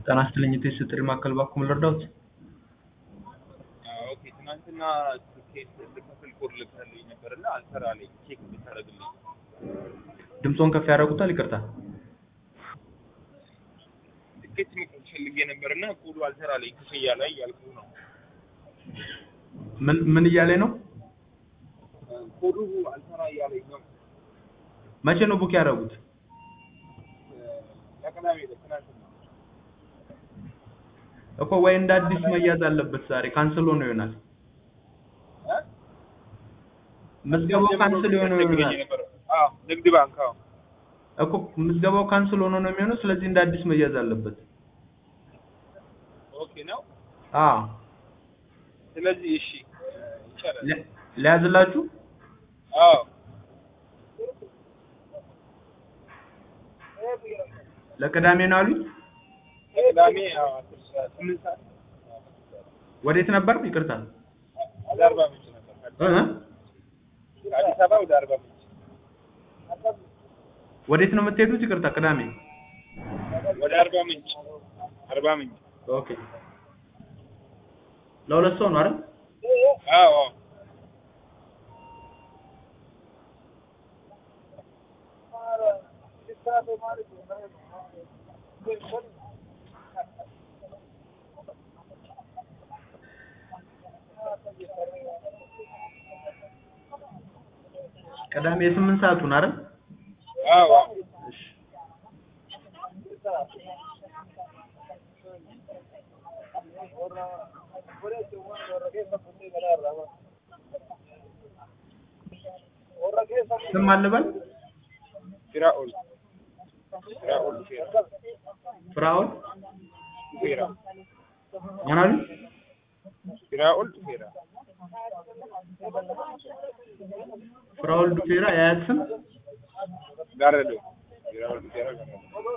ጤና ይስጥልኝ የቴስት ማዕከል ባክዎ ልርዳዎት? ኦኬ ትናንትና ትኬት ልከፍል ኮድ ልከህልኝ ነበርና አልሰራ አለኝ። ቼክ ብታደርግልኝ። ድምጾን ከፍ ያደርጉታል? ይቅርታ። ትኬት መቁረጥ ፈልጌ ነበርና ኮዱ አልሰራ አለኝ። ክፍያ ላይ ያልኩህ ነው። ምን እያለኝ ነው? ኮዱ አልሰራ እያለኝ ነው። መቼ ነው ቡክ ያደረጉት? ለቅዳሜ ትናንትና እኮ ወይ እንደ አዲስ መያዝ አለበት። ዛሬ ካንስል ሆኖ ይሆናል። ምዝገባው ካንስል ሆኖ ይሆናል። ንግድ ባንክ እኮ ምዝገባው ካንስል ሆኖ ነው የሚሆነው። ስለዚህ እንደ አዲስ መያዝ አለበት። ኦኬ ነው። ስለዚህ እሺ ይቻላል። ለያዝላችሁ? ለቅዳሜ ነው አሉኝ? ቅዳሜ 8 ሰዓት። ወዴት ነበር? ይቅርታ። ወደ አርባ ምንጭ ነበር። አዲስ አበባ ወደ አርባ ምንጭ። ወዴት ነው የምትሄዱት? ይቅርታ ቅዳሜ ወደ አርባ ምንጭ። አርባ ምንጭ። ኦኬ። ለሁለት ሰው ነው አይደል? አዎ። ቅዳሜ የ8 ሰዓቱን አይደል? አዎ። እሺ። ስም አልበል? ፍራኦል ፍራኦል ፌራ። ማን አሉ? ፍራኦል ፌራ። ፍራኦል ዱፌራ የአያት ስም? ጋረዶ። ፍራኦል ፌራ ጋረዶ።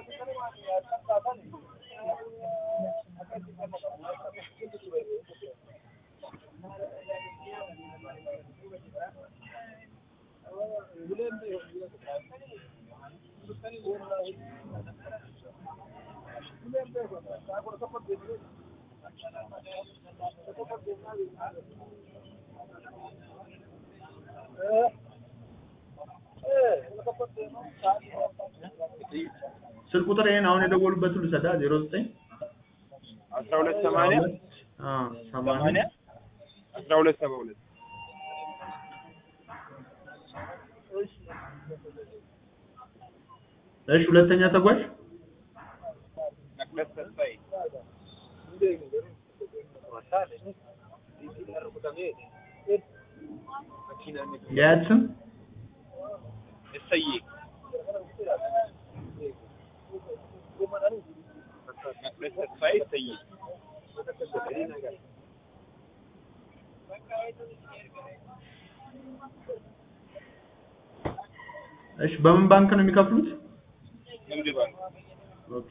ስልክ ቁጥር ይሄን አሁን የደወሉበት ሁሉ ሰዳ 09 12 80 80 12 72 እሺ ሁለተኛ ተጓዥ መቅደስ ተስፋዬ። የአያት ስም? እሰዬ። መቅደስ ተስፋዬ እሰዬ። እሺ በምን ባንክ ነው የሚከፍሉት? ንግድ ባንክ። ኦኬ።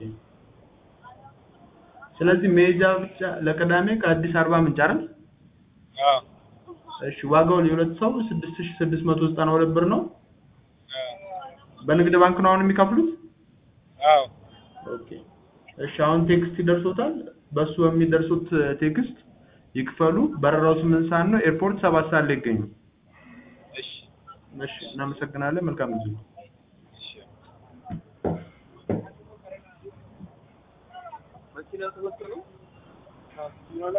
ስለዚህ መሄጃ ብቻ ለቅዳሜ ከአዲስ አርባ ምንጭ አይደል? አዎ። እሺ ዋጋው ለሁለት ሰው 6692 ብር ነው። በንግድ ባንክ ነው አሁን የሚከፍሉት? አዎ። ኦኬ። እሺ አሁን ቴክስት ይደርሶታል። በሱ በሚደርሱት ቴክስት ይክፈሉ። በረራው 8 ሰዓት ነው። ኤርፖርት 7 ሰዓት ላይ ይገኙ። እሺ እናመሰግናለን። መልካም ጊዜ። መኪና ተወሰነ